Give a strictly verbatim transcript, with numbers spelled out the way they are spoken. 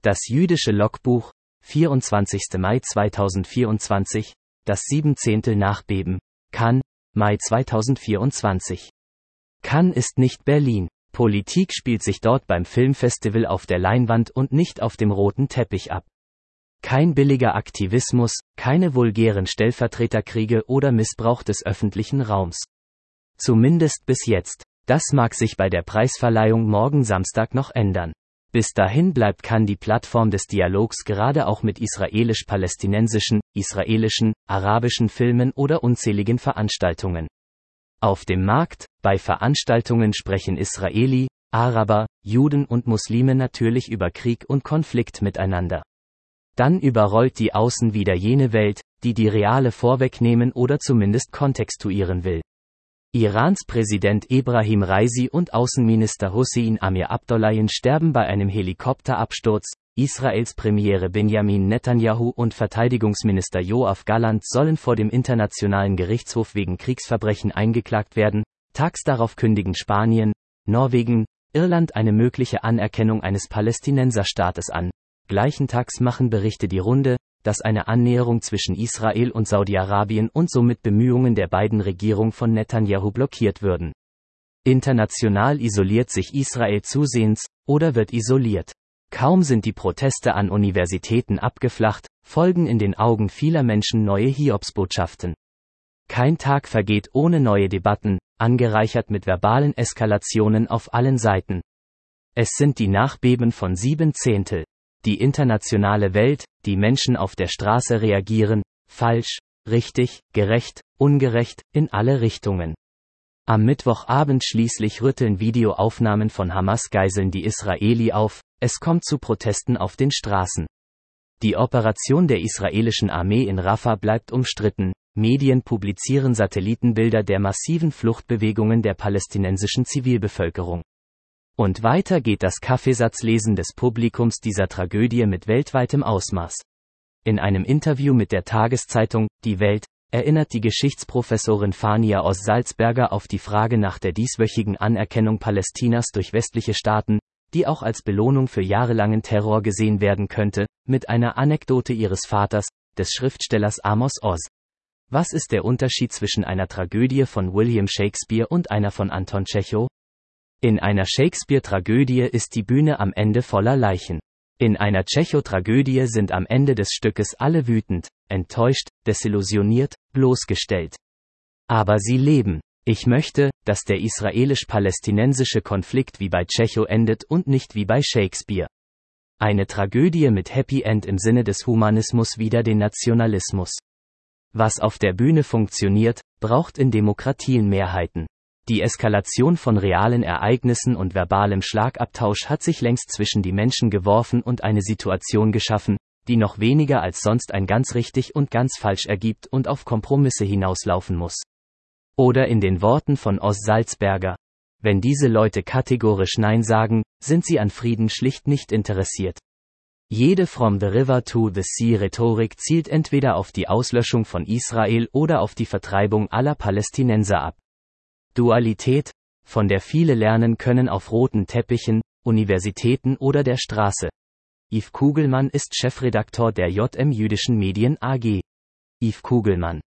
Das jüdische Logbuch, vierundzwanzigster Mai zweitausendvierundzwanzig, das Siebenzehntel Nachbeben, Cannes, Mai zweitausendvierundzwanzig. Cannes ist nicht Berlin. Politik spielt sich dort beim Filmfestival auf der Leinwand und nicht auf dem roten Teppich ab. Kein billiger Aktivismus, keine vulgären Stellvertreterkriege oder Missbrauch des öffentlichen Raums. Zumindest bis jetzt. Das mag sich bei der Preisverleihung morgen Samstag noch ändern. Bis dahin bleibt Cannes die Plattform des Dialogs gerade auch mit israelisch-palästinensischen, israelischen, arabischen Filmen oder unzähligen Veranstaltungen. Auf dem Markt, bei Veranstaltungen sprechen Israeli, Araber, Juden und Muslime natürlich über Krieg und Konflikt miteinander. Dann überrollt die Außen wieder jene Welt, die die reale vorwegnehmen oder zumindest kontextuieren will. Irans Präsident Ebrahim Raisi und Außenminister Hossein Amir-Abdollahian sterben bei einem Helikopterabsturz, Israels Premiere Benjamin Netanyahu und Verteidigungsminister Yoav Gallant sollen vor dem Internationalen Gerichtshof wegen Kriegsverbrechen eingeklagt werden, tags darauf kündigen Spanien, Norwegen, Irland eine mögliche Anerkennung eines Palästinenserstaates an. Gleichen Tags machen Berichte die Runde, dass eine Annäherung zwischen Israel und Saudi-Arabien und somit Bemühungen der beiden Regierungen von Netanyahu blockiert würden. International isoliert sich Israel zusehends, oder wird isoliert. Kaum sind die Proteste an Universitäten abgeflacht, folgen in den Augen vieler Menschen neue Hiobsbotschaften. Kein Tag vergeht ohne neue Debatten, angereichert mit verbalen Eskalationen auf allen Seiten. Es sind die Nachbeben von Siebenzehntel. Die internationale Welt, die Menschen auf der Straße reagieren, falsch, richtig, gerecht, ungerecht, in alle Richtungen. Am Mittwochabend schließlich rütteln Videoaufnahmen von Hamas-Geiseln die Israeli auf, es kommt zu Protesten auf den Straßen. Die Operation der israelischen Armee in Rafah bleibt umstritten, Medien publizieren Satellitenbilder der massiven Fluchtbewegungen der palästinensischen Zivilbevölkerung. Und weiter geht das Kaffeesatzlesen des Publikums dieser Tragödie mit weltweitem Ausmaß. In einem Interview mit der Tageszeitung Die Welt erinnert die Geschichtsprofessorin Fania Oss-Salzberger auf die Frage nach der dieswöchigen Anerkennung Palästinas durch westliche Staaten, die auch als Belohnung für jahrelangen Terror gesehen werden könnte, mit einer Anekdote ihres Vaters, des Schriftstellers Amos Oz. Was ist der Unterschied zwischen einer Tragödie von William Shakespeare und einer von Anton Tschechow? In einer Shakespeare-Tragödie ist die Bühne am Ende voller Leichen. In einer Tschechow-Tragödie sind am Ende des Stückes alle wütend, enttäuscht, desillusioniert, bloßgestellt. Aber sie leben. Ich möchte, dass der israelisch-palästinensische Konflikt wie bei Tschechow endet und nicht wie bei Shakespeare. Eine Tragödie mit Happy End im Sinne des Humanismus wider den Nationalismus. Was auf der Bühne funktioniert, braucht in Demokratien Mehrheiten. Die Eskalation von realen Ereignissen und verbalem Schlagabtausch hat sich längst zwischen die Menschen geworfen und eine Situation geschaffen, die noch weniger als sonst ein ganz richtig und ganz falsch ergibt und auf Kompromisse hinauslaufen muss. Oder in den Worten von Oss-Salzberger: Wenn diese Leute kategorisch Nein sagen, sind sie an Frieden schlicht nicht interessiert. Jede From the River to the Sea Rhetorik zielt entweder auf die Auslöschung von Israel oder auf die Vertreibung aller Palästinenser ab. Dualität, von der viele lernen können auf roten Teppichen, Universitäten oder der Straße. Yves Kugelmann ist Chefredaktor der J M Jüdischen Medien A G. Yves Kugelmann